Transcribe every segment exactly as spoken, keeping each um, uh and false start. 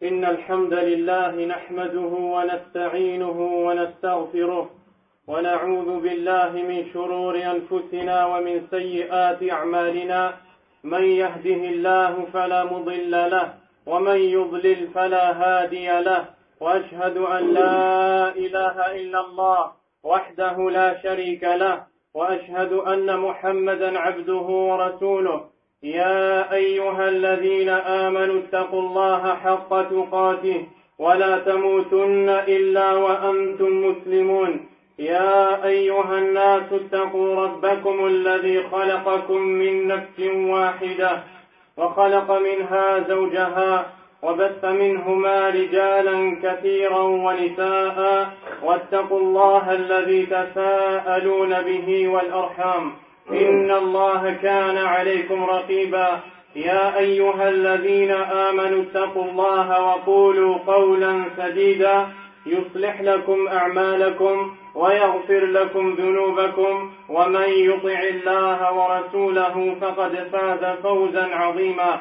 إن الحمد لله نحمده ونستعينه ونستغفره ونعوذ بالله من شرور أنفسنا ومن سيئات أعمالنا. من يهده الله فلا مضل له ومن يضلل فلا هادي له، وأشهد أن لا إله إلا الله وحده لا شريك له، وأشهد أن محمدا عبده ورسوله. يا أيها الذين آمنوا اتقوا الله حق تقاته ولا تموتن إلا وأنتم مسلمون. يا أيها الناس اتقوا ربكم الذي خلقكم من نفس واحدة وخلق منها زوجها وبث منهما رجالا كثيرا ونساء، واتقوا الله الذي تساءلون به والأرحام، إن الله كان عليكم رقيبا. يا أيها الذين آمنوا اتقوا الله وقولوا قولا سديدا يصلح لكم أعمالكم ويغفر لكم ذنوبكم، ومن يطع الله ورسوله فقد فاز فوزا عظيما.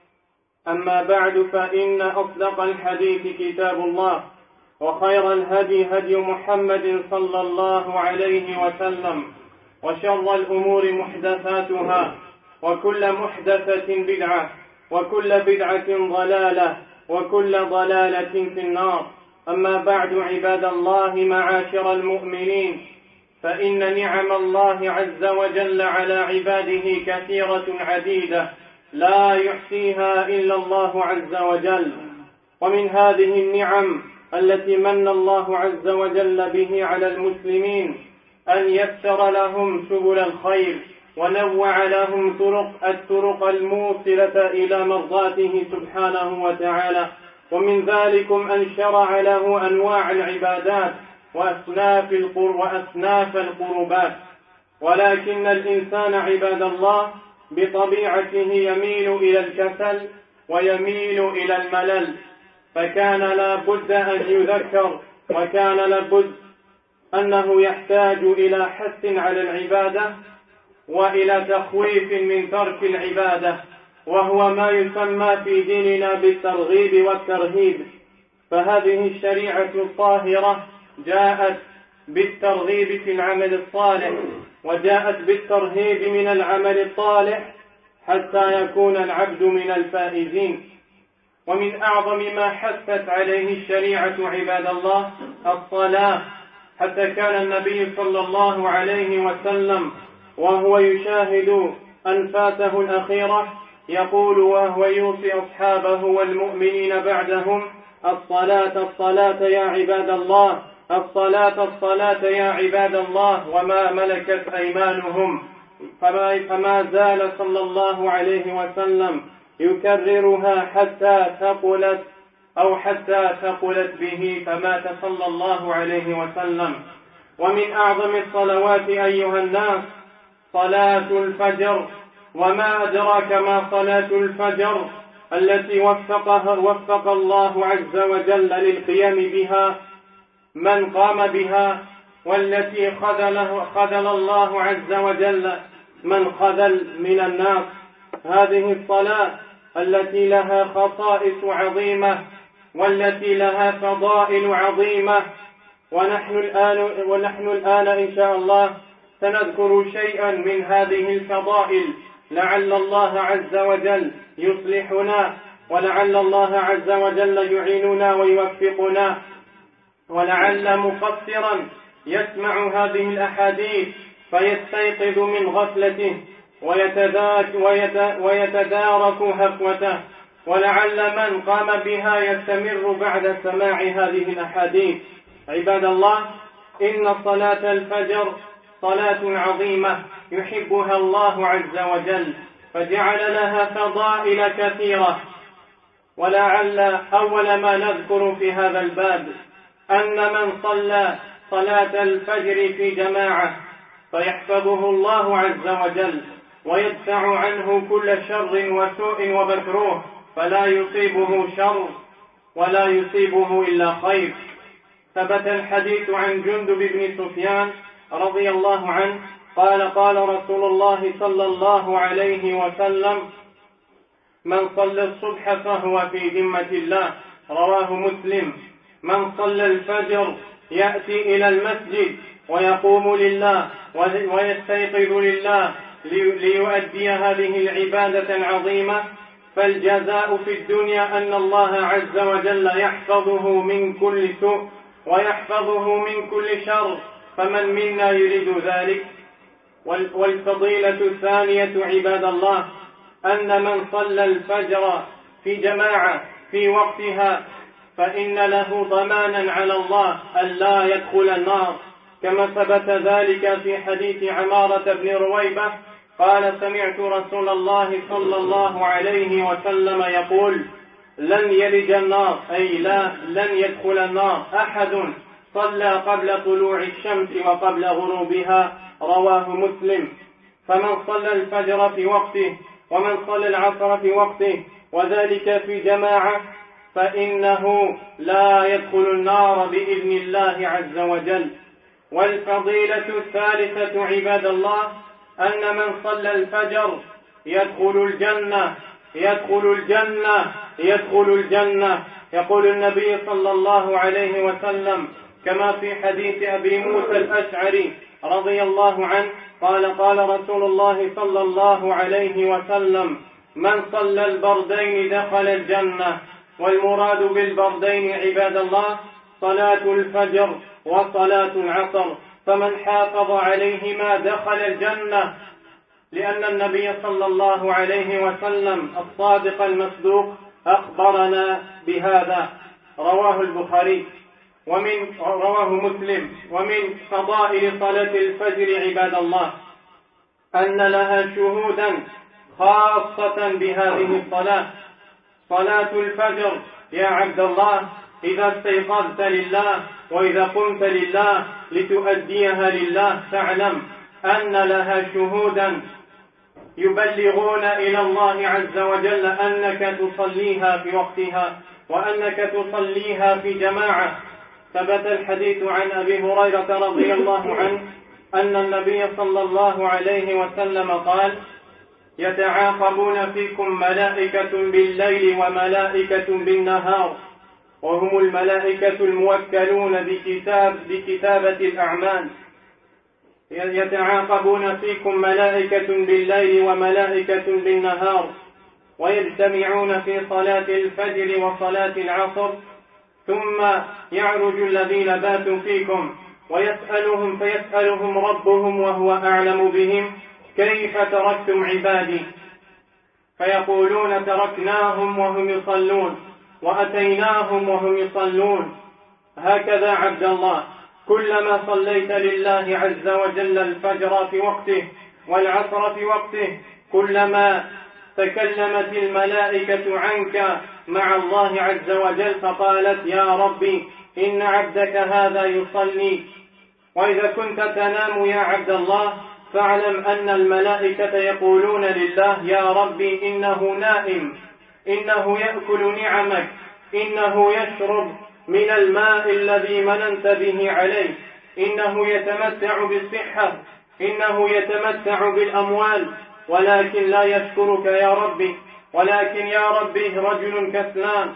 أما بعد، فإن أصدق الحديث كتاب الله، وخير الهدي هدي محمد صلى الله عليه وسلم، وشر الأمور محدثاتها، وكل محدثة بدعة، وكل بدعة ضلالة، وكل ضلالة في النار. أما بعد، عباد الله معاشر المؤمنين، فإن نعم الله عز وجل على عباده كثيرة عديدة لا يحصيها إلا الله عز وجل. ومن هذه النعم التي من الله عز وجل به على المسلمين أن يسر لهم سبل الخير ونوع لهم طرق الطرق الموصلة إلى مرضاته سبحانه وتعالى. ومن ذلكم أن شرع له أنواع العبادات وأصناف وأصناف القربات. ولكن الإنسان عباد الله بطبيعته يميل إلى الكسل ويميل إلى الملل، فكان لا بد أن يذكر، وكان لابد أنه يحتاج إلى حث على العبادة وإلى تخويف من ترك العبادة، وهو ما يسمى في ديننا بالترغيب والترهيب. فهذه الشريعة الطاهرة جاءت بالترغيب في العمل الصالح، وجاءت بالترهيب من العمل الصالح حتى يكون العبد من الفائزين. ومن أعظم ما حثت عليه الشريعة عباد الله الصلاة، حتى كان النبي صلى الله عليه وسلم وهو يشاهد أنفاسه الأخيرة يقول وهو يوصي أصحابه والمؤمنين بعدهم: الصلاة الصلاة يا عباد الله، الصلاة الصلاة يا عباد الله، وما ملكت أيمانهم. فما, فما زال صلى الله عليه وسلم يكررها حتى ثقلت أو حتى ثقلت به، فمات صلى الله عليه وسلم. ومن أعظم الصلوات أيها الناس صلاة الفجر. وما أدراك ما صلاة الفجر التي وفقها وفق الله عز وجل للقيام بها من قام بها، والتي خذله خذل الله عز وجل من خذل من الناس. هذه الصلاة التي لها خصائص عظيمة والتي لها فضائل عظيمة، ونحن الآن, ونحن الآن إن شاء الله سنذكر شيئا من هذه الفضائل، لعل الله عز وجل يصلحنا، ولعل الله عز وجل يعيننا ويوفقنا، ولعل مفسرا يسمع هذه الأحاديث فيستيقظ من غفلته ويتدارك هفوته، ولعل من قام بها يستمر بعد سماع هذه الأحاديث. عباد الله، إن صلاة الفجر صلاة عظيمة يحبها الله عز وجل، فجعل لها فضائل كثيرة. ولعل أول ما نذكر في هذا الباب أن من صلى صلاة الفجر في جماعة فيحفظه الله عز وجل ويدفع عنه كل شر وسوء ومكروه، فلا يصيبه شر ولا يصيبه إلا خير. ثبت الحديث عن جندب بن سفيان رضي الله عنه قال: قال رسول الله صلى الله عليه وسلم: من صلى الصبح فهو في ذمة الله، رواه مسلم. من صلى الفجر يأتي إلى المسجد ويقوم لله ويستيقظ لله ليؤدي هذه العبادة العظيمة، فالجزاء في الدنيا أن الله عز وجل يحفظه من كل سوء ويحفظه من كل شر، فمن منا يريد ذلك؟ والفضيلة الثانية عباد الله أن من صلى الفجر في جماعة في وقتها فإن له ضمانا على الله ألا يدخل النار، كما ثبت ذلك في حديث عمارة بن رويبة قال: سمعت رسول الله صلى الله عليه وسلم يقول: لن يلج النار، أي لا لن يدخل النار أحد صلى قبل طلوع الشمس وقبل غروبها، رواه مسلم. فمن صلى الفجر في وقته ومن صلى العصر في وقته وذلك في جماعة فإنه لا يدخل النار بإذن الله عز وجل. والفضيلة الثالثة عباد الله أن من صلى الفجر يدخل الجنة يدخل الجنة يدخل الجنة يقول النبي صلى الله عليه وسلم كما في حديث أبي موسى الأشعري رضي الله عنه قال: قال رسول الله صلى الله عليه وسلم: من صلى البردين دخل الجنة. والمراد بالبردين عباد الله صلاة الفجر وصلاة العصر، فمن حافظ عليهما دخل الجنة، لأن النبي صلى الله عليه وسلم الصادق المصدوق أخبرنا بهذا، رواه البخاري ومن رواه مسلم. ومن فضائل صلاة الفجر عباد الله أن لها شهودا خاصة بهذه الصلاة. صلاة الفجر يا عبد الله إذا استيقظت لله وإذا قمت لله لتؤديها لله فاعلم أن لها شهودا يبلغون إلى الله عز وجل أنك تصليها في وقتها وأنك تصليها في جماعة. ثبت الحديث عن أبي هريرة رضي الله عنه أن النبي صلى الله عليه وسلم قال: يتعاقبون فيكم ملائكة بالليل وملائكة بالنهار، وهم الملائكة الموكلون بكتاب بكتابة الأعمال. يتعاقبون فيكم ملائكة بالليل وملائكة بالنهار، ويجتمعون في صلاة الفجر وصلاة العصر، ثم يعرج الذين باتوا فيكم ويسألهم فيسألهم ربهم وهو أعلم بهم: كيف تركتم عبادي؟ فيقولون: تركناهم وهم يصلون وأتيناهم وهم يصلون. هكذا عبد الله كلما صليت لله عز وجل الفجر في وقته والعصر في وقته كلما تكلمت الملائكة عنك مع الله عز وجل فقالت: يا ربي إن عبدك هذا يصلي. وإذا كنت تنام يا عبد الله فاعلم أن الملائكة يقولون لله: يا ربي إنه نائم، إنه يأكل نعمك، إنه يشرب من الماء الذي مننت به عليه، إنه يتمتع بالصحة، إنه يتمتع بالأموال، ولكن لا يشكرك يا ربي، ولكن يا ربي رجل كسلان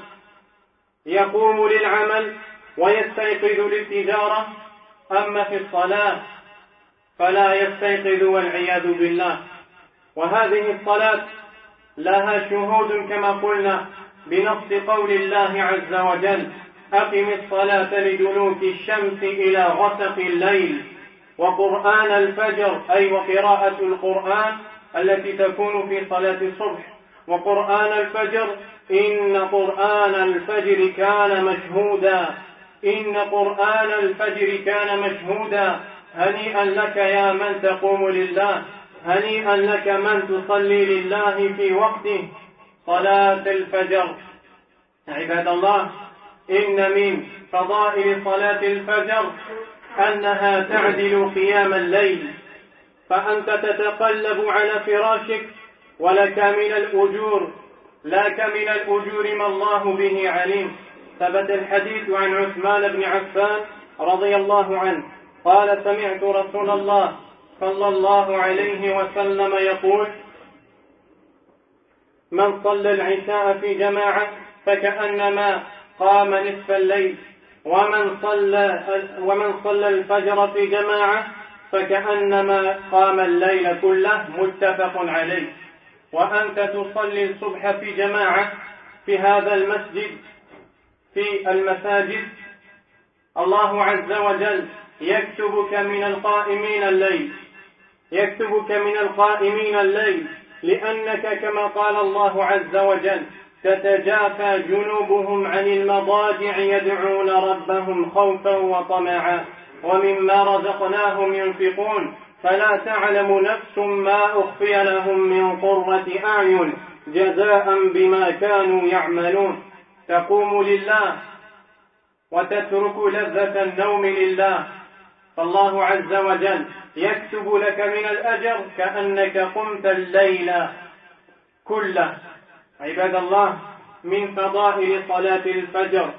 يقوم للعمل ويستيقظ للتجارة، أما في الصلاة فلا يستيقظ والعياذ بالله. وهذه الصلاة لها شهود كما قلنا بنص قول الله عز وجل: أقم الصلاة لدلوك الشمس إلى غسق الليل وقرآن الفجر، أي وقراءة القرآن التي تكون في صلاة الصبح، وقرآن الفجر إن قرآن الفجر كان مشهودا، إن قرآن الفجر كان مشهودا. هنيئا لك يا من تقوم لله، هنيئا لك من تصلي لله في وقته صلاة الفجر. عباد الله، إن من فضائل صلاة الفجر أنها تعدل قيام الليل، فأنت تتقلب على فراشك ولك من الأجور لك من الأجور ما الله به عليم. ثبت الحديث عن عثمان بن عفان رضي الله عنه قال: سمعت رسول الله صلى الله عليه وسلم يقول: من صلى العشاء في جماعة فكأنما قام نصف الليل، ومن صلى ومن صلى الفجر في جماعة فكأنما قام الليل كله، متفق عليه. وأنت تصلي الصبح في جماعة في هذا المسجد، في المساجد، الله عز وجل يكتبك من القائمين الليل، يكتبك من القائمين الليل، لأنك كما قال الله عز وجل: تتجافى جنوبهم عن المضاجع يدعون ربهم خوفا وطمعا ومما رزقناهم ينفقون فلا تعلم نفس ما أخفي لهم من قرة أعين جزاء بما كانوا يعملون. تقوم لله وتترك لذة النوم لله، فالله عز وجل يكتب لك من الأجر كأنك قمت الليل كله. عباد الله، من فضائل صلاة الفجر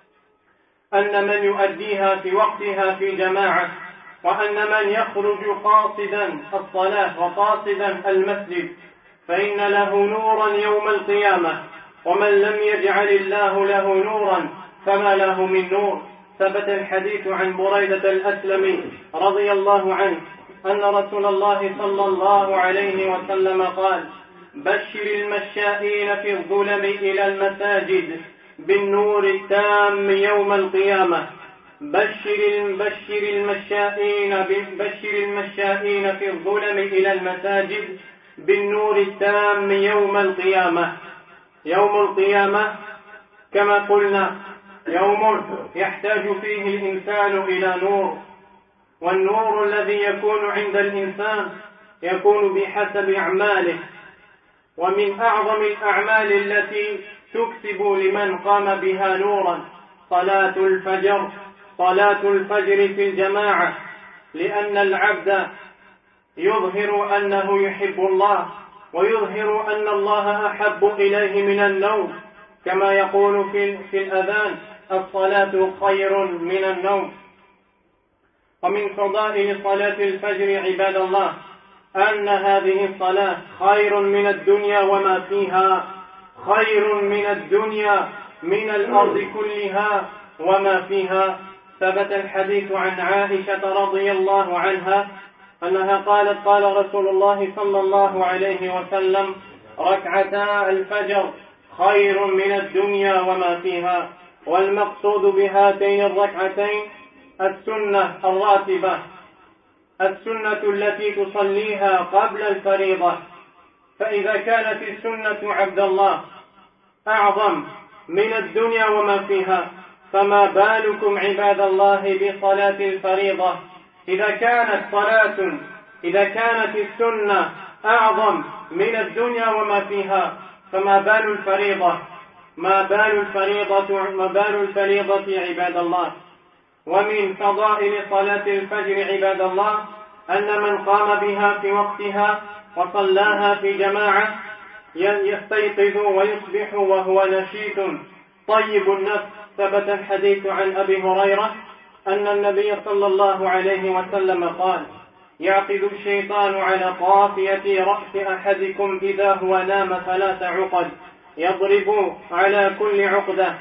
أن من يؤديها في وقتها في جماعة، وأن من يخرج قاصدا الصلاة وقاصدا المسجد فإن له نورا يوم القيامة، ومن لم يجعل الله له نورا فما له من نور. ثبت الحديث عن بريدة الأسلمي رضي الله عنه أن رسول الله صلى الله عليه وسلم قال: بشر المشائين في الظلم إلى المساجد بالنور التام يوم القيامة. بشر بشر المشائين بشر المشائين في الظلم إلى المساجد بالنور التام يوم القيامة. يوم القيامة كما قلنا يوم يحتاج فيه الإنسان إلى نور، والنور الذي يكون عند الإنسان يكون بحسب أعماله. ومن أعظم الأعمال التي تكتب لمن قام بها نورا صلاة الفجر، صلاة الفجر في الجماعة، لأن العبد يظهر أنه يحب الله، ويظهر أن الله أحب إليه من النوم، كما يقول في, في الأذان: الصلاة خير من النوم. ومن فضائل صلاة الفجر عباد الله أن هذه الصلاة خير من الدنيا وما فيها، خير من الدنيا من الأرض كلها وما فيها. ثبت الحديث عن عائشة رضي الله عنها أنها قالت: قال رسول الله صلى الله عليه وسلم: ركعتا الفجر خير من الدنيا وما فيها. والمقصود بهاتين الركعتين السنة الراتبة، السنة التي تصليها قبل الفريضة. فإذا كانت السنة عبد الله أعظم من الدنيا وما فيها، فما بالكم عباد الله بصلاة الفريضة؟ إذا كانت صلاة إذا كانت السنة أعظم من الدنيا وما فيها، فما بال الفريضة؟ ما بال الفريضة ما بال الفريضة عباد الله؟ ومن فضائل صلاة الفجر عباد الله أن من قام بها في وقتها وصلاها في جماعة يستيقظ ويصبح وهو نشيط طيب النفس. ثبت الحديث عن أبي هريرة أن النبي صلى الله عليه وسلم قال: يعقد الشيطان على قافية رأس أحدكم إذا هو نام ثلاث عقد، يضرب على كل عقدة: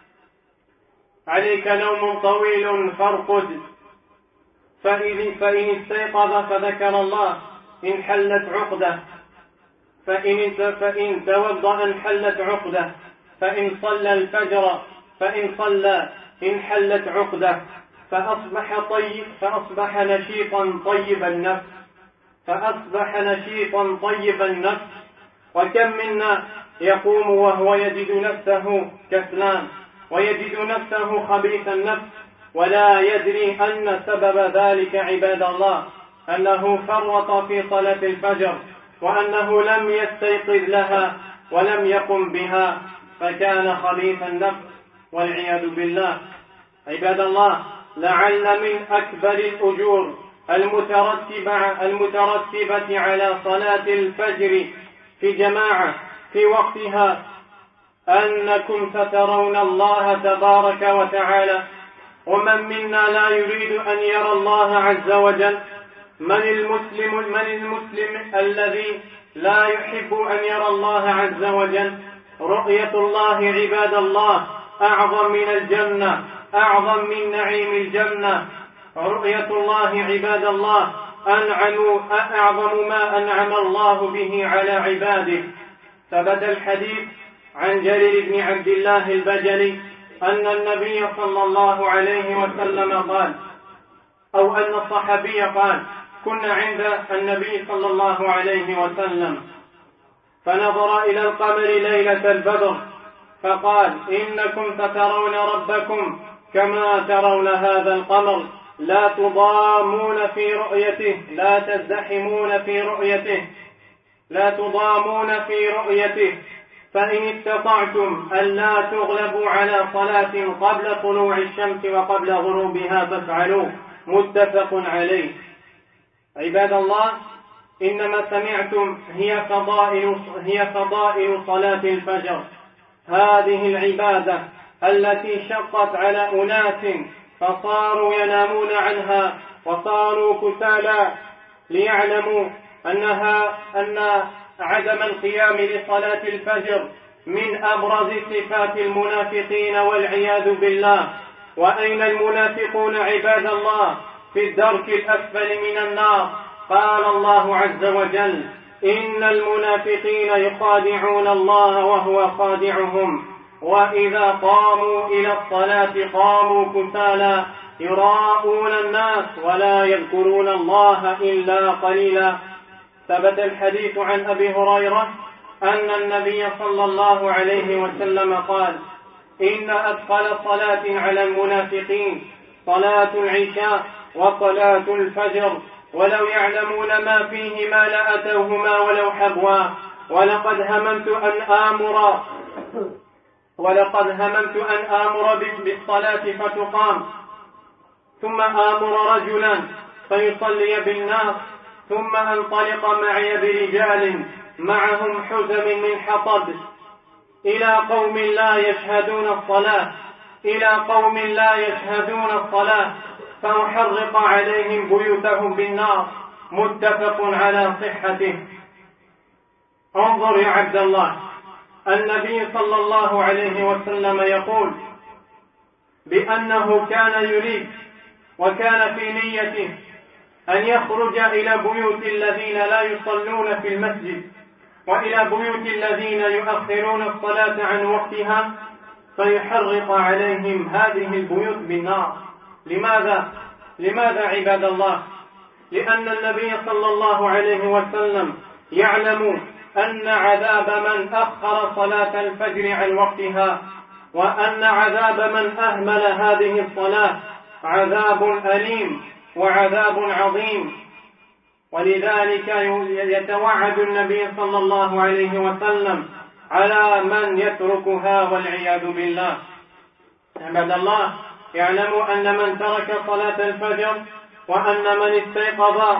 عليك نوم طويل فارقد، فإن, فإن استيقظ فذكر الله انحلت عقدة، فإن, فإن توضأ انحلت عقدة، فإن صلى الفجر فإن صلى انحلت عقدة، فأصبح طيب فأصبح نشيطا طيب النفس فأصبح نشيطا طيب النفس. وكم منا يقوم وهو يجد نفسه كسلان ويجد نفسه خبيث النفس، ولا يدري أن سبب ذلك عباد الله أنه فرط في صلاة الفجر، وأنه لم يستيقظ لها ولم يقم بها، فكان خبيث النفس والعياذ بالله. عباد الله، لعل من أكبر الأجور المترتبة, المترتبة على صلاة الفجر في جماعة في وقتها أنكم سترون الله تبارك وتعالى. ومن منا لا يريد أن يرى الله عز وجل؟ من المسلم, من المسلم الذي لا يحب أن يرى الله عز وجل؟ رؤية الله عباد الله أعظم من الجنة، أعظم من نعيم الجنة. رؤية الله عباد الله أنعم أعظم ما أنعم الله به على عباده. ثبت الحديث عن جرير بن عبد الله البجلي أن النبي صلى الله عليه وسلم قال، أو أن الصحابي قال: كنا عند النبي صلى الله عليه وسلم فنظر إلى القمر ليلة البدر فقال: إنكم سترون ربكم كما ترون هذا القمر، لا تضامون في رؤيته، لا تزدحمون في رؤيته، لا تضامون في رؤيته، فإن استطعتم ألا تغلبوا على صلاة قبل طلوع الشمس وقبل غروبها فافعلوا. متفق عليه. عباد الله، إنما سمعتم هي فضائل هي فضائل صلاة الفجر، هذه العبادة التي شقت على أناس فصاروا ينامون عنها وصاروا كسالى، ليعلموا أنها أن عدم القيام لصلاة الفجر من أبرز صفات المنافقين والعياذ بالله. وأين المنافقون عباد الله؟ في الدرك الأسفل من النار. قال الله عز وجل: إن المنافقين يخادعون الله وهو خادعهم وإذا قاموا إلى الصلاة قاموا كسالى يراءون الناس ولا يذكرون الله إلا قليلا. ثبت الحديث عن أبي هريرة أن النبي صلى الله عليه وسلم قال: إن أثقل صلاة على المنافقين صلاة العشاء وصلاة الفجر، ولو يعلمون ما فيهما لأتوهما ولو حبوا، ولقد هممت أن آمر ولقد هممت أن آمر بالصلاة فتقام، ثم آمر رجلا فيصلي بالناس، ثم أنطلق معي برجال معهم حزم من حطب إلى قوم لا يشهدون الصلاة إلى قوم لا يشهدون الصلاة فأحرق عليهم بيوتهم بالنار. متفق على صحته. انظر يا عبد الله، النبي صلى الله عليه وسلم يقول بأنه كان يريد وكان في نيته أن يخرج إلى بيوت الذين لا يصلون في المسجد وإلى بيوت الذين يؤخرون الصلاة عن وقتها فيحرق عليهم هذه البيوت بالنار. لماذا؟ لماذا عباد الله؟ لأن النبي صلى الله عليه وسلم يعلم أن عذاب من أخر صلاة الفجر عن وقتها وأن عذاب من أهمل هذه الصلاة عذاب أليم وعذاب عظيم. ولذلك يتوعد النبي صلى الله عليه وسلم على من يتركها والعياذ بالله. عباد الله، يعلم أن من ترك صلاة الفجر وأن من استيقظ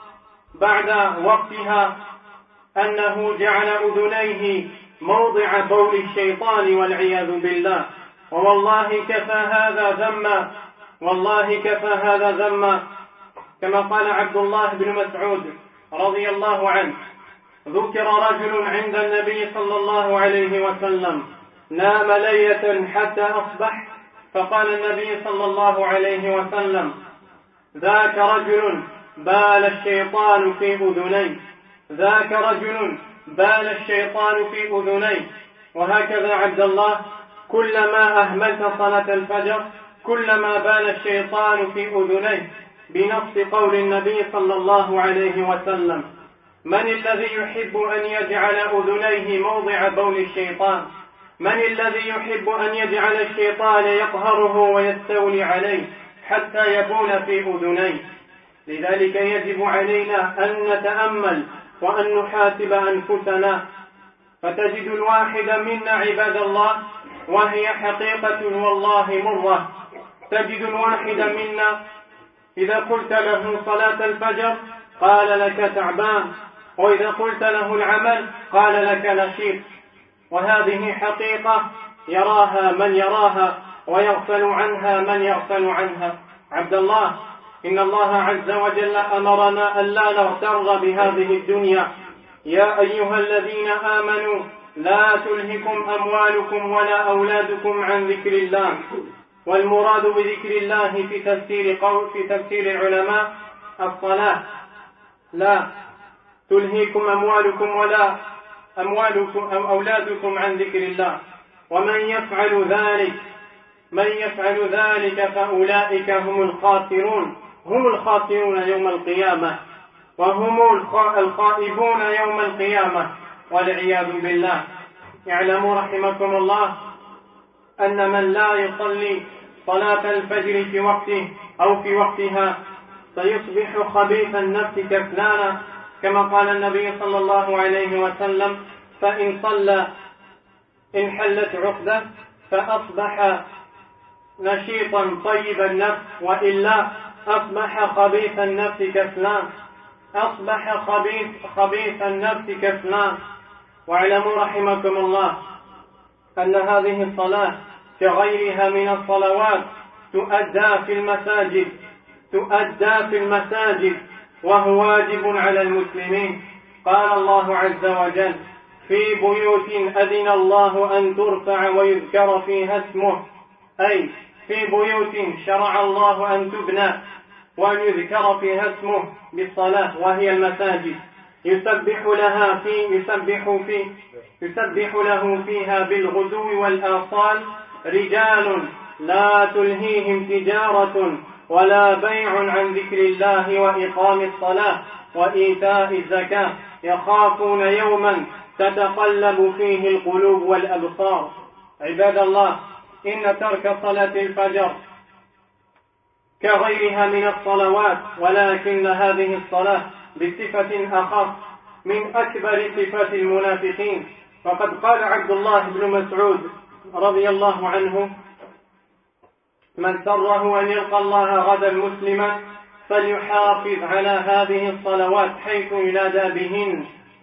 بعد وقتها أنه جعل أذنيه موضع بول الشيطان والعياذ بالله. ووالله كفى هذا ذما، والله كفى هذا ذما، كما قال عبد الله بن مسعود رضي الله عنه: ذكر رجل عند النبي صلى الله عليه وسلم نام ليلة حتى أصبح، فقال النبي صلى الله عليه وسلم: ذاك رجل بال الشيطان في أذنيه، ذاك رجل بال الشيطان في أذنيه. وهكذا عبد الله، كلما أهملت صلاة الفجر كلما بال الشيطان في أذنيه، بنص قول النبي صلى الله عليه وسلم: من الذي يحب أن يجعل أذنيه موضع بول الشيطان؟ من الذي يحب أن يجعل الشيطان يقهره ويستولي عليه حتى يبول في أذنيه؟ لذلك يجب علينا أن نتأمل وأن نحاسب أنفسنا. فتجد الواحد منا عباد الله، وهي حقيقة والله مرة، تجد الواحد منا إذا قلت له صلاة الفجر قال لك تعبان، وإذا قلت له العمل قال لك نشيط. وهذه حقيقة يراها من يراها ويغفل عنها من يغفل عنها. عبد الله، إن الله عز وجل أمرنا أن لا نغتر بهذه الدنيا. يا أيها الذين آمنوا لا تلهكم أموالكم ولا أولادكم عن ذكر الله. والمراد بذكر الله في تفسير قول في تفسير العلماء الصلاة. لا تلهيكم أموالكم ولا أموالكم أو أولادكم عن ذكر الله. ومن يفعل ذلك من يفعل ذلك فأولئك هم الخاسرون هم الخاسرون يوم القيامة، وهم الخائبون يوم القيامة والعياذ بالله. اعلموا رحمكم الله أن من لا يصلي صلاة الفجر في وقته أو في وقتها سيصبح خبيث النفس كسلانا، كما قال النبي صلى الله عليه وسلم: فإن صلى انحلت عقدة فأصبح نشيطا طيب النفس، وإلا أصبح خبيث النفس كسلان أصبح خبيث خبيث النفس كسلان. واعلموا رحمكم الله أن هذه الصلاة كغيرها من الصلوات تؤدى في المساجد تؤدى في المساجد وهو واجب على المسلمين. قال الله عز وجل: في بيوت أذن الله أن ترفع ويذكر فيها اسمه، أي في بيوت شرع الله أن تبنى وأن يذكر فيها اسمه بالصلاة، وهي المساجد، يسبح لها في يسبح في يسبح له فيها بالغدو والآصال رجال لا تلهيهم تجارة ولا بيع عن ذكر الله وإقام الصلاة وإيتاء الزكاة يخافون يوما تتقلب فيه القلوب والأبصار. عباد الله، إن ترك صلاة الفجر كغيرها من الصلوات، ولكن هذه الصلاة بصفة أخص من أكبر صفات المنافقين. وقد قال عبد الله بن مسعود رضي الله عنه: من سره أن يلقى الله غدا مسلما فليحافظ على هذه الصلوات حيث ينادى بهن،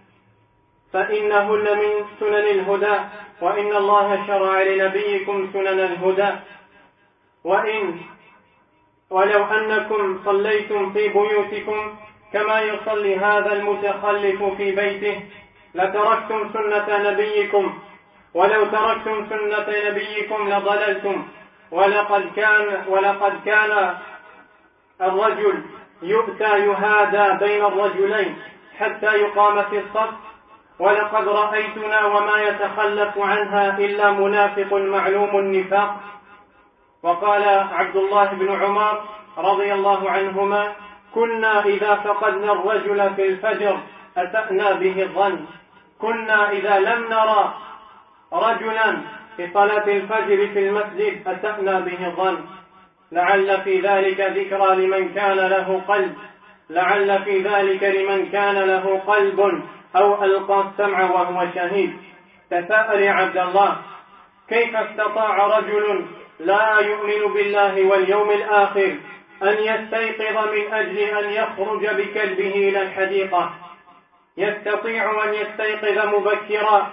فإنهن من سنن الهدى، وإن الله شرع لنبيكم سنن الهدى. وإن ولو أنكم صليتم في بيوتكم كما يصلي هذا المتخلف في بيته لتركتم سنة نبيكم، ولو تركتم سنة نبيكم لضللتم. ولقد كان ولقد كان الرجل يؤتى يهادى بين الرجلين حتى يقام في الصف، ولقد رأيتنا وما يتخلف عنها إلا منافق معلوم النفاق. وقال عبد الله بن عمر رضي الله عنهما: كنا إذا فقدنا الرجل في الفجر أسأنا به الظن. كنا إذا لم نرى رجلا في صلاة الفجر في المسجد أسأنا به الظن. لعل في ذلك ذكرى لمن كان له قلب لعل في ذلك لمن كان له قلب أو ألقى السمع وهو شهيد. تساءل يا عبد الله: كيف استطاع رجل لا يؤمن بالله واليوم الآخر أن يستيقظ من أجل أن يخرج بكلبه إلى الحديقة؟ يستطيع أن يستيقظ مبكرا،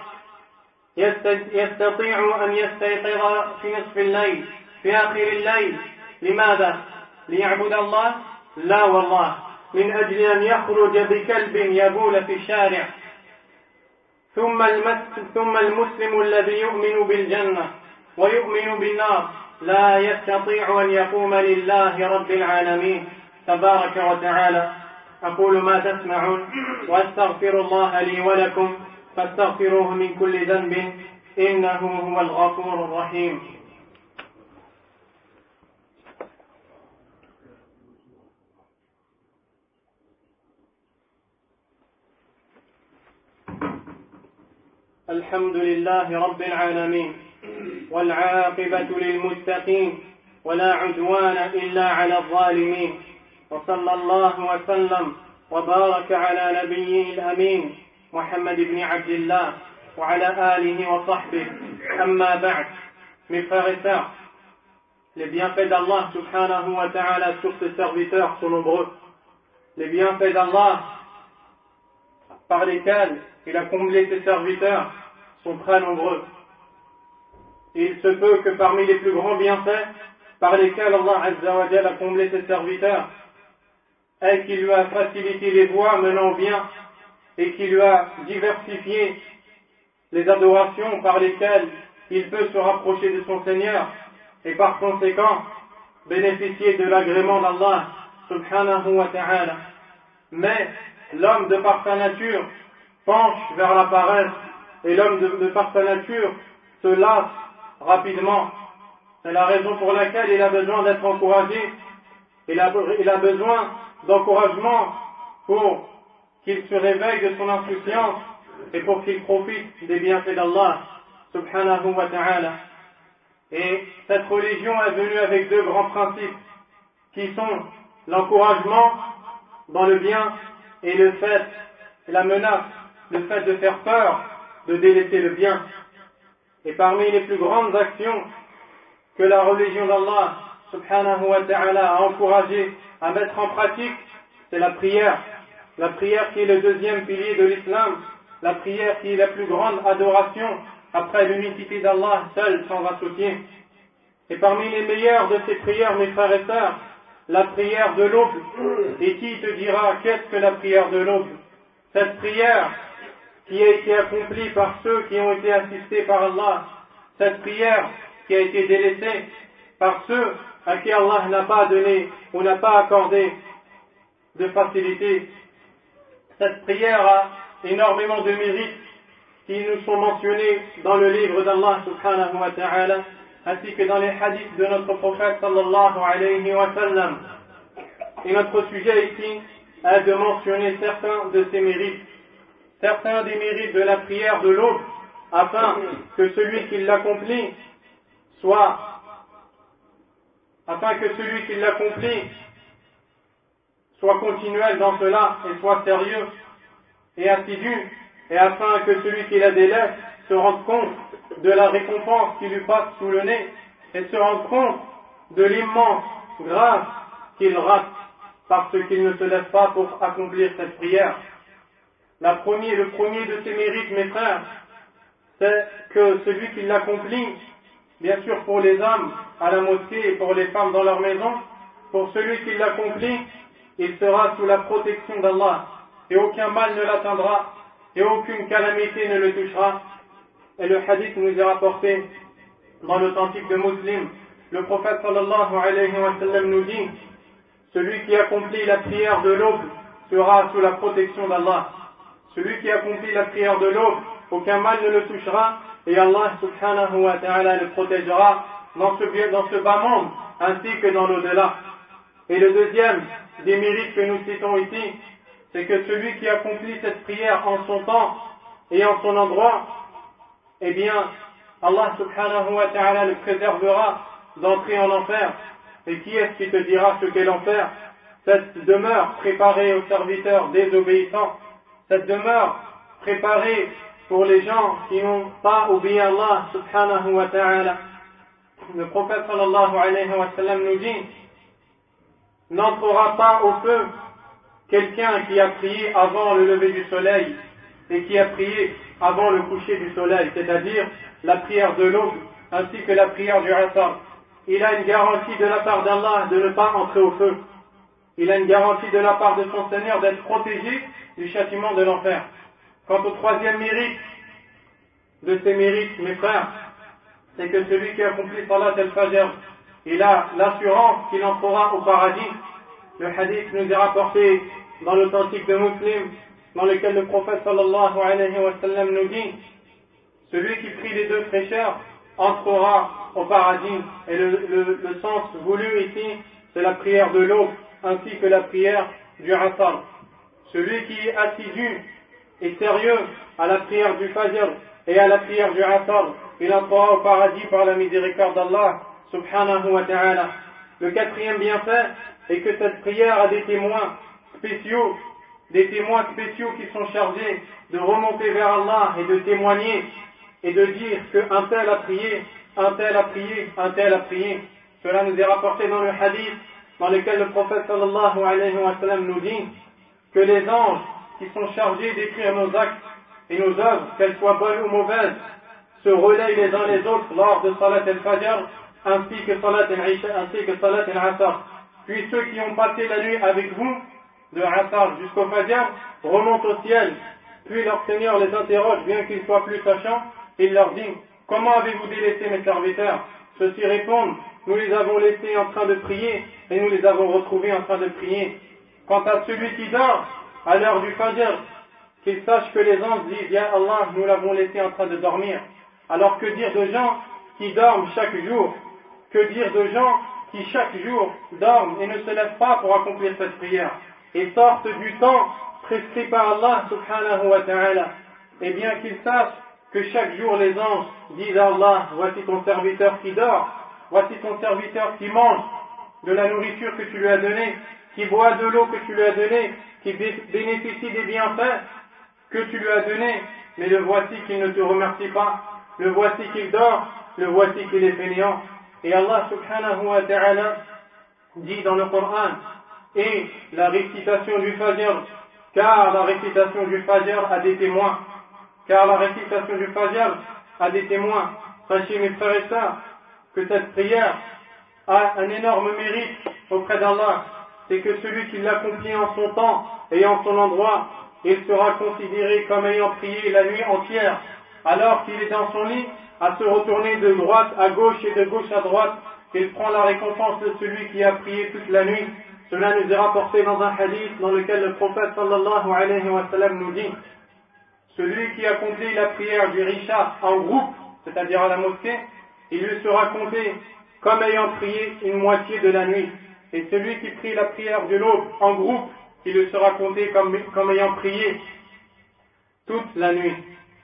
يستطيع أن يستيقظ في نصف الليل، في آخر الليل. لماذا؟ ليعبد الله؟ لا والله، من أجل أن يخرج بكلب يبول في الشارع. ثم ثم المسلم الذي يؤمن بالجنة ويؤمن بالنار لا يستطيع أن يقوم لله رب العالمين تبارك وتعالى. أقول ما تسمعون وأستغفر الله لي ولكم فاستغفروه من كل ذنب إنه هو الغفور الرحيم. الحمد لله رب العالمين، والعاقبة للمتقين، ولا عدوان إلا على الظالمين، وصلى الله وسلم وبارك على نبيه الأمين محمد بن عبد الله وعلى آله وصحبه. أما بعد، mes frères et sœurs, les bienfaits d'Allah subhanahu wa ta'ala sur ses serviteurs sont nombreux. Les bienfaits d'Allah par lesquels il a comblé ses serviteurs sont très nombreux. Et il se peut que parmi les plus grands bienfaits par lesquels Allah Azza wa Jalla a comblé ses serviteurs est qu'il lui a facilité les voies menant au bien et qu'il lui a diversifié les adorations par lesquelles il peut se rapprocher de son Seigneur et par conséquent bénéficier de l'agrément d'Allah subhanahu wa ta'ala. Mais l'homme de par sa nature penche vers la paresse et l'homme de, de par sa nature se lasse rapidement. C'est la raison pour laquelle il a besoin d'être encouragé. Il a, il a besoin d'encouragement pour qu'il se réveille de son insouciance et pour qu'il profite des bienfaits d'Allah subhanahu wa ta'ala. Et cette religion est venue avec deux grands principes qui sont l'encouragement dans le bien et le fait, la menace, le fait de faire peur, de délaisser le bien. Et parmi les plus grandes actions que la religion d'Allah subhanahu wa ta'ala a encouragé à mettre en pratique, c'est la prière. La prière qui est le deuxième pilier de l'islam, la prière qui est la plus grande adoration après l'unicité d'Allah seul, sans associé. Et parmi les meilleures de ces prières, mes frères et sœurs, la prière de l'aube. Et qui te dira qu'est-ce que la prière de l'aube? Cette prière qui a été accomplie par ceux qui ont été assistés par Allah, cette prière qui a été délaissée par ceux à qui Allah n'a pas donné ou n'a pas accordé de facilité. Cette prière a énormément de mérites qui nous sont mentionnés dans le livre d'Allah subhanahu wa ta'ala, ainsi que dans les hadiths de notre prophète sallallahu alayhi wa sallam. Et notre sujet ici est de mentionner certains de ces mérites, certains des mérites de la prière de l'aube, afin que celui qui l'accomplit soit, afin que celui qui l'accomplit soit continuel dans cela et soit sérieux et assidu, et afin que celui qui la délaisse se rende compte de la récompense qui lui passe sous le nez et se rende compte de l'immense grâce qu'il rate parce qu'il ne se lève pas pour accomplir cette prière. La première, le premier de ces mérites, mes frères, c'est que celui qui l'accomplit, bien sûr pour les hommes à la mosquée et pour les femmes dans leur maison, pour celui qui l'accomplit, il sera sous la protection d'Allah et aucun mal ne l'atteindra et aucune calamité ne le touchera. Et le hadith nous est rapporté dans l'authentique de Muslim. Le prophète sallallahu alayhi wa sallam nous dit: celui qui accomplit la prière de l'aube sera sous la protection d'Allah. Celui qui accomplit la prière de l'aube, aucun mal ne le touchera et Allah subhanahu wa ta'ala le protégera dans ce, dans ce bas monde ainsi que dans l'au-delà. Et le deuxième des mérites que nous citons ici, c'est que celui qui accomplit cette prière en son temps et en son endroit, eh bien, Allah subhanahu wa ta'ala le préservera d'entrer en enfer. Et qui est-ce qui te dira ce qu'est l'enfer? Cette demeure préparée aux serviteurs désobéissants, cette demeure préparée pour les gens qui n'ont pas obéi à Allah subhanahu wa ta'ala. Le prophète sallallahu alayhi wa sallam nous dit: n'entrera pas au feu quelqu'un qui a prié avant le lever du soleil et qui a prié avant le coucher du soleil, c'est-à-dire la prière de l'aube ainsi que la prière du asr. Il a une garantie de la part d'Allah de ne pas entrer au feu. Il a une garantie de la part de son Seigneur d'être protégé du châtiment de l'enfer. Quant au troisième mérite de ces mérites, mes frères, c'est que celui qui accomplit Salat al-Fajr, il a l'assurance qu'il entrera au paradis. Le hadith nous est rapporté dans l'authentique de Muslim, dans lequel le prophète sallallahu alayhi wa sallam nous dit: celui qui prie les deux fraîcheurs entrera au paradis. Et le, le, le sens voulu ici, c'est la prière de l'aube ainsi que la prière du asr. Celui qui est assidu et sérieux à la prière du Fajr et à la prière du asr, il entrera au paradis par la miséricorde d'Allah subhanahu wa ta'ala. Le quatrième bienfait est que cette prière a des témoins spéciaux, des témoins spéciaux qui sont chargés de remonter vers Allah et de témoigner et de dire qu'un tel a prié, un tel a prié, un tel a prié. Cela nous est rapporté dans le hadith dans lequel le prophète sallallahu alayhi wa sallam nous dit que les anges qui sont chargés d'écrire nos actes et nos œuvres, qu'elles soient bonnes ou mauvaises, se relaient les uns les autres lors de Salat al-Fajr ainsi que Salat al-Isha, ainsi que Salat al-Asr. Puis ceux qui ont passé la nuit avec vous, de Asr jusqu'au Fajr, remontent au ciel Puis leur Seigneur les interroge, bien qu'ils soient plus sachants, il leur dit, comment avez-vous délaissé mes serviteurs? Ceux-ci répondent, nous les avons laissés en train de prier et nous les avons retrouvés en train de prier. Quant à celui qui dort, à l'heure du Fajr, qu'il sache que les anges disent, Ya Allah, nous l'avons laissé en train de dormir. Alors que dire de gens qui dorment chaque jour? Que dire de gens qui chaque jour dorment et ne se lèvent pas pour accomplir cette prière et sortent du temps prescrit par Allah subhanahu wa ta'ala? Et bien qu'ils sachent que chaque jour les anges disent à Allah, voici ton serviteur qui dort, voici ton serviteur qui mange de la nourriture que tu lui as donnée, qui boit de l'eau que tu lui as donnée, qui bénéficie des bienfaits que tu lui as donnés, mais le voici qu'il ne te remercie pas, le voici qu'il dort, le voici qu'il est fainéant. Et Allah subhanahu wa ta'ala dit dans le Coran, et la récitation du Fajr, car la récitation du Fajr a des témoins, car la récitation du Fajr a des témoins. Sachez mes frères et sœurs que cette prière a un énorme mérite auprès d'Allah, c'est que celui qui l'accomplit en son temps et en son endroit, il sera considéré comme ayant prié la nuit entière, alors qu'il est dans son lit, à se retourner de droite à gauche et de gauche à droite, il prend la récompense de celui qui a prié toute la nuit. Cela nous est rapporté dans un hadith dans lequel le prophète sallallahu alayhi wa sallam nous dit, celui qui accomplit la prière du Risha en groupe, c'est-à-dire à la mosquée, il lui sera compté comme ayant prié une moitié de la nuit. Et celui qui prie la prière de l'aube en groupe, il lui sera compté comme, comme ayant prié toute la nuit.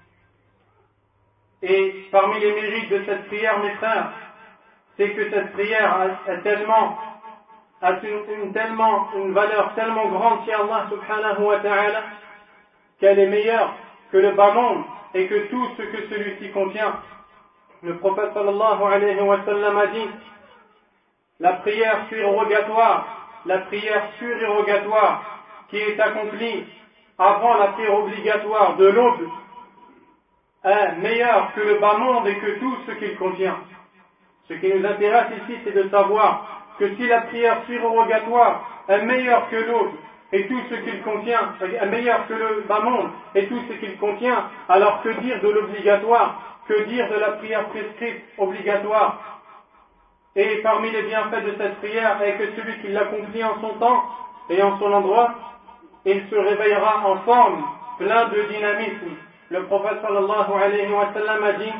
Et parmi les mérites de cette prière, mes frères, c'est que cette prière a, a tellement, a une, une, tellement, une valeur tellement grande chez Allah subhanahu wa ta'ala, qu'elle est meilleure que le bas monde et que tout ce que celui-ci contient. Le prophète sallallahu alayhi wa sallam a dit, la prière surérogatoire, la prière surérogatoire qui est accomplie avant la prière obligatoire de l'aube est meilleure que le bas monde et que tout ce qu'il contient. Ce qui nous intéresse ici, c'est de savoir que si la prière surérogatoire est meilleure que l'aube et tout ce qu'il contient, est meilleure que le bas monde et tout ce qu'il contient, alors que dire de l'obligatoire, que dire de la prière prescrite obligatoire? Et parmi les bienfaits de cette prière est que celui qui l'accomplit en son temps et en son endroit, il se réveillera en forme, plein de dynamisme. Le prophète sallallahu alayhi wa sallam a dit,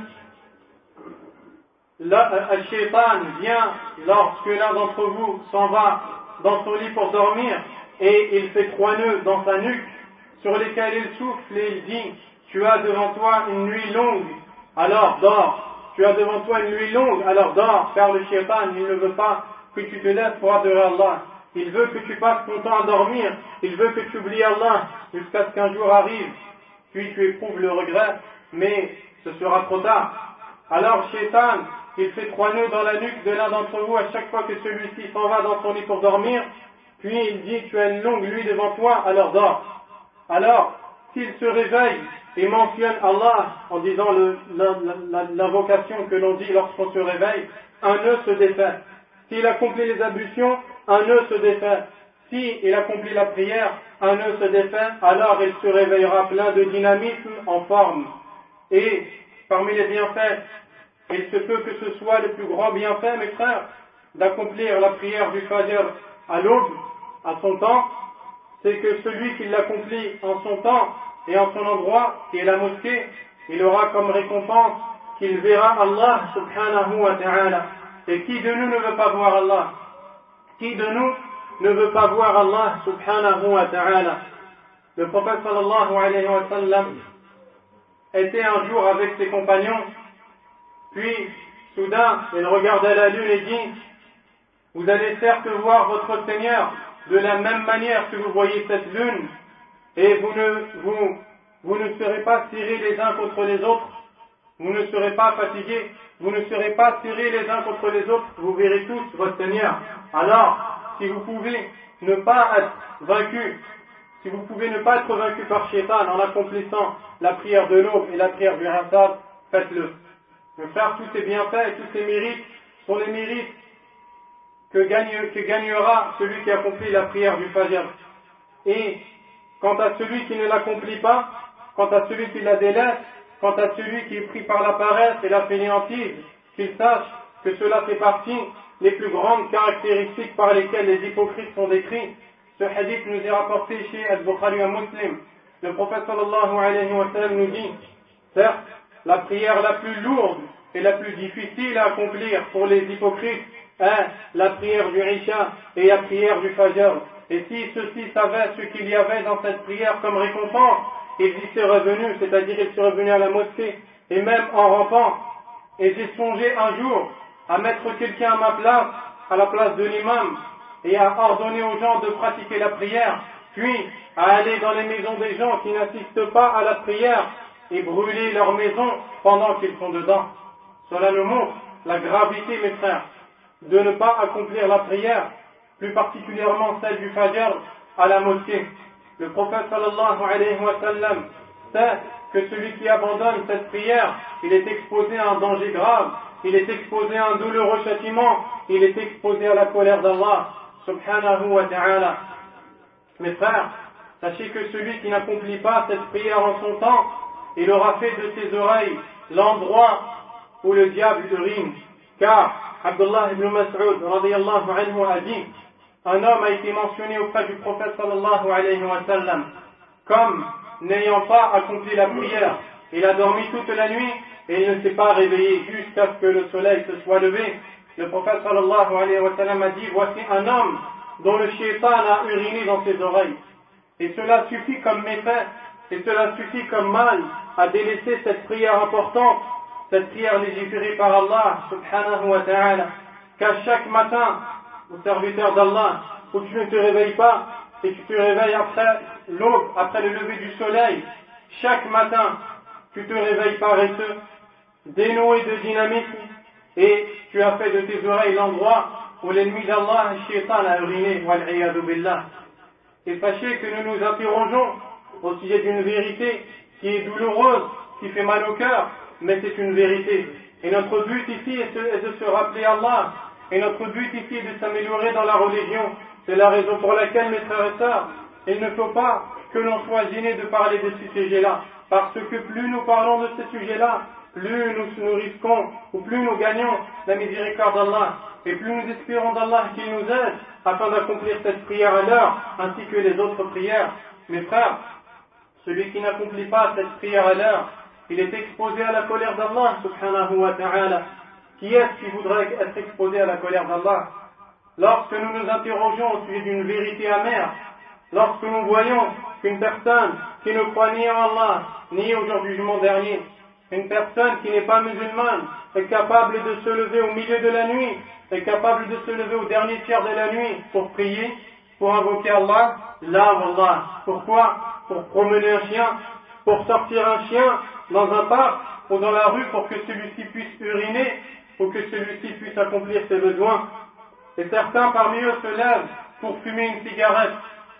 le shaitan vient lorsque l'un d'entre vous s'en va dans son lit pour dormir et il fait trois nœuds dans sa nuque sur lesquels il souffle et il dit, tu as devant toi une nuit longue, alors dors. Tu as devant toi une nuit longue, alors dors, car le shaitan, il ne veut pas que tu te lèves pour adorer Allah. Il veut que tu passes ton temps à dormir, il veut que tu oublies Allah, jusqu'à ce qu'un jour arrive, puis tu éprouves le regret, mais ce sera trop tard. Alors shaitan, il fait trois nœuds dans la nuque de l'un d'entre vous à chaque fois que celui-ci s'en va dans son lit pour dormir, puis il dit, tu as une longue nuit devant toi, alors dors. Alors, s'il se réveille et mentionne Allah en disant le, la, la, l'invocation que l'on dit lorsqu'on se réveille, un nœud se défait. S'il accomplit les ablutions, un nœud se défait. S'il accomplit la prière, un nœud se défait, alors il se réveillera plein de dynamisme en forme. Et parmi les bienfaits, il se peut que ce soit le plus grand bienfait, mes frères, d'accomplir la prière du Fajr à l'aube, à son temps, c'est que celui qui l'accomplit en son temps et en son endroit, qui est la mosquée, il aura comme récompense qu'il verra Allah subhanahu wa ta'ala. Et qui de nous ne veut pas voir Allah? Qui de nous ne veut pas voir Allah subhanahu wa ta'ala? Le prophète sallallahu alayhi wa sallam était un jour avec ses compagnons, puis soudain il regardait la lune et dit, vous allez certes voir votre Seigneur de la même manière que vous voyez cette lune, et vous ne, vous, vous ne serez pas serrés les uns contre les autres, vous ne serez pas fatigués, vous ne serez pas serrés les uns contre les autres, vous verrez tous votre Seigneur. Alors, si vous pouvez ne pas être vaincus, si vous pouvez ne pas être vaincus par Shaitan en accomplissant la prière de l'aube et la prière du Asr, faites-le. Mes frères, tous ces bienfaits et tous ces mérites sont les mérites que, gagne, que gagnera celui qui accomplit la prière du Fajr. Et quant à celui qui ne l'accomplit pas, quant à celui qui la délaisse, quant à celui qui est pris par la paresse et la fainéantise, qu'il sache que cela fait partie des plus grandes caractéristiques par lesquelles les hypocrites sont décrits. Ce hadith nous est rapporté chez Al-Bukhari et Muslim. Le prophète sallallahu alayhi wa sallam nous dit, certes, la prière la plus lourde et la plus difficile à accomplir pour les hypocrites est la prière du Isha et la prière du Fajr. Et si ceux-ci savaient ce qu'il y avait dans cette prière comme récompense, ils y seraient venus, c'est-à-dire ils seraient venus à la mosquée, et même en rampant. Et j'ai songé un jour à mettre quelqu'un à ma place, à la place de l'imam, et à ordonner aux gens de pratiquer la prière, puis à aller dans les maisons des gens qui n'assistent pas à la prière et brûler leur maison pendant qu'ils sont dedans. Cela nous montre la gravité, mes frères, de ne pas accomplir la prière, plus particulièrement celle du Fajr à la mosquée. Le prophète sallallahu alayhi wa sallam sait que celui qui abandonne cette prière, il est exposé à un danger grave, il est exposé à un douloureux châtiment, il est exposé à la colère d'Allah subhanahu wa ta'ala. Mes frères, sachez que celui qui n'accomplit pas cette prière en son temps, il aura fait de ses oreilles l'endroit où le diable urine. Car Abdullah ibn Mas'ud radiyallahu anhu a dit, un homme a été mentionné auprès du prophète sallallahu alayhi wa sallam comme n'ayant pas accompli la prière. Il a dormi toute la nuit et il ne s'est pas réveillé jusqu'à ce que le soleil se soit levé. Le prophète sallallahu alayhi wa sallam a dit, voici un homme dont le shaitan a uriné dans ses oreilles. Et cela suffit comme méfait, et cela suffit comme mal à délaisser cette prière importante, cette prière légiférée par Allah subhanahu wa ta'ala. Qu'à chaque matin, au serviteur d'Allah, où tu ne te réveilles pas, et tu te réveilles après l'aube, après le lever du soleil, chaque matin, tu te réveilles paresseux, dénoué de dynamisme, et tu as fait de tes oreilles l'endroit où l'ennemi d'Allah, le shaitan, a uriné, wal'iyadu billah. Et sachez que nous nous interrogeons au sujet d'une vérité qui est douloureuse, qui fait mal au cœur, mais c'est une vérité. Et notre but ici est de se rappeler Allah, et notre but ici est de s'améliorer dans la religion. C'est la raison pour laquelle, mes frères et sœurs, il ne faut pas que l'on soit gêné de parler de ce sujet-là, parce que plus nous parlons de ce sujet-là, plus nous nous risquons, ou plus nous gagnons la miséricorde d'Allah, et plus nous espérons d'Allah qu'il nous aide afin d'accomplir cette prière à l'heure, ainsi que les autres prières. Mes frères, celui qui n'accomplit pas cette prière à l'heure, il est exposé à la colère d'Allah subhanahu wa ta'ala. Qui est-ce qui voudrait être exposé à la colère d'Allah? Lorsque nous nous interrogeons au sujet d'une vérité amère, lorsque nous voyons qu'une personne qui ne croit ni en Allah, ni au jour du jugement dernier, une personne qui n'est pas musulmane, est capable de se lever au milieu de la nuit, est capable de se lever au dernier tiers de la nuit pour prier, pour invoquer Allah, là, Wallah. Pourquoi? Pour promener un chien, pour sortir un chien dans un parc ou dans la rue pour que celui-ci puisse uriner ou que celui-ci puisse accomplir ses besoins. Et certains parmi eux se lèvent pour fumer une cigarette.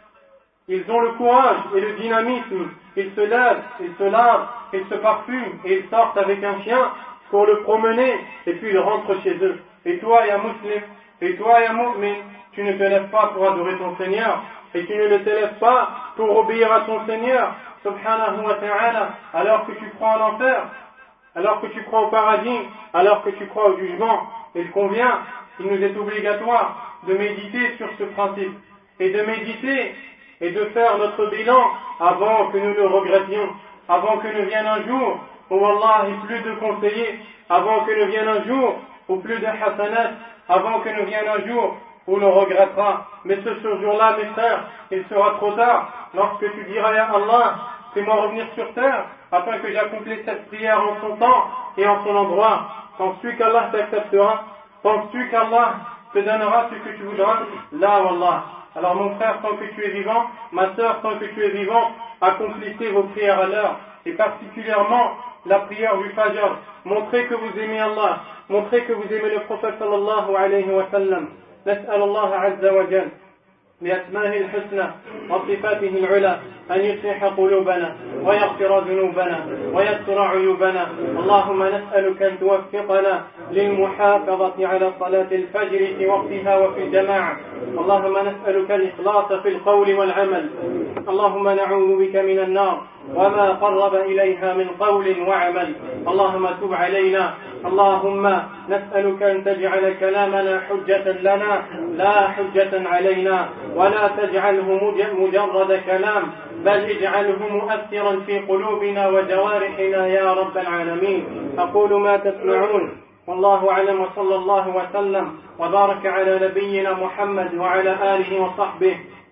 Ils ont le courage et le dynamisme. Ils se lèvent, ils se lavent, ils se parfument et ils sortent avec un chien pour le promener et puis ils rentrent chez eux. Et toi, ya musulman, et toi, ya mu'min, tu ne te lèves pas pour adorer ton Seigneur et tu ne te lèves pas pour obéir à ton Seigneur, subhanahu wa ta'ala, alors que tu crois en enfer, alors que tu crois au paradis, alors que tu crois au jugement. Il convient, il nous est obligatoire de méditer sur ce principe et de méditer et de faire notre bilan avant que nous le regrettions, avant que ne vienne un jour où Allah ait plus de conseillers, avant que ne vienne un jour où plus de hasanat, avant que ne vienne un jour où l'on regrettera. Mais ce, ce jour-là, mes frères, il sera trop tard lorsque tu diras, ya Allah, fais-moi revenir sur terre afin que j'accomplisse cette prière en son temps et en son endroit. Penses-tu qu'Allah t'acceptera? Penses-tu qu'Allah te donnera ce que tu voudras? Là, Wallah. Alors mon frère, tant que tu es vivant, ma sœur, tant que tu es vivant, accomplissez vos prières à l'heure, et particulièrement la prière du Fajr. Montrez que vous aimez Allah, montrez que vous aimez le prophète sallallahu alayhi wa sallam. نسأل الله عز وجل بأسمائه الحسنى وصفاته العلى أن يصلح قلوبنا ويغفر ذنوبنا ويستر عيوبنا. اللهم نسألك أن توفقنا للمحافظة على صلاة الفجر في وقتها وفي الجماعة. اللهم نسألك الإخلاص في القول والعمل اللهم نعوذ بك من النار وما قرب إليها من قول وعمل. اللهم تب علينا. اللهم نسألك أن تجعل كلامنا حجة لنا لا حجة علينا، ولا تجعله مجرد كلام، بل اجعله مؤثرا في قلوبنا وجوارحنا يا رب العالمين. أقول ما تسمعون، والله أعلم، وصلى الله وسلم وبارك على نبينا محمد وعلى آله وصحبه